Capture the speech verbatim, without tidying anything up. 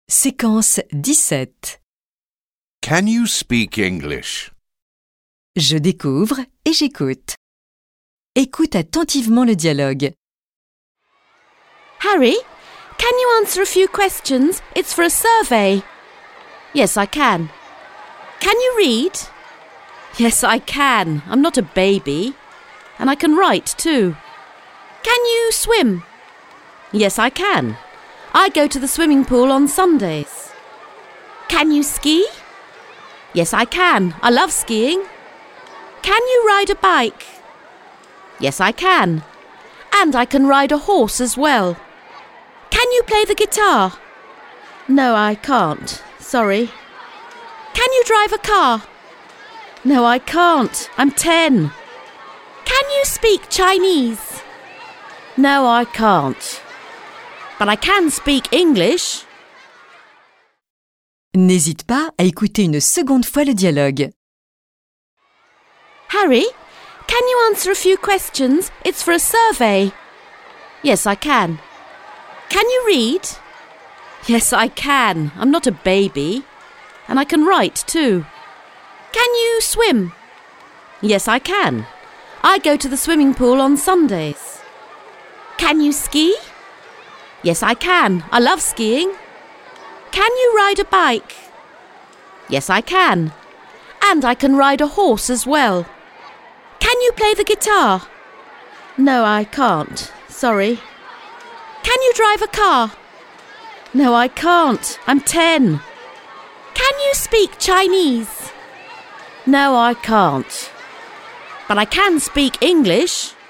Séquence dix-sept. Can you speak English? Je découvre et j'écoute. Écoute attentivement le dialogue. Harry, can you answer a few questions? It's for a survey. Yes, I can. Can you read? Yes, I can. I'm not a baby. And I can write too. Can you swim? Yes, I can. I go to the swimming pool on Sundays. Can you ski? Yes, I can. I love skiing. Can you ride a bike? Yes, I can. And I can ride a horse as well. Can you play the guitar? No, I can't. Sorry. Can you drive a car? No, I can't. I'm ten. Can you speak Chinese? No, I can't. But I can speak English. N'hésite pas à écouter une seconde fois le dialogue. Harry, can you answer a few questions? It's for a survey. Yes, I can. Can you read? Yes, I can. I'm not a baby. And I can write too. Can you swim? Yes, I can. I go to the swimming pool on Sundays. Can you ski? Yes, I can. I love skiing. Can you ride a bike? Yes, I can. And I can ride a horse as well. Can you play the guitar? No, I can't. Sorry. Can you drive a car? No, I can't. I'm ten. Can you speak Chinese? No, I can't. But I can speak English.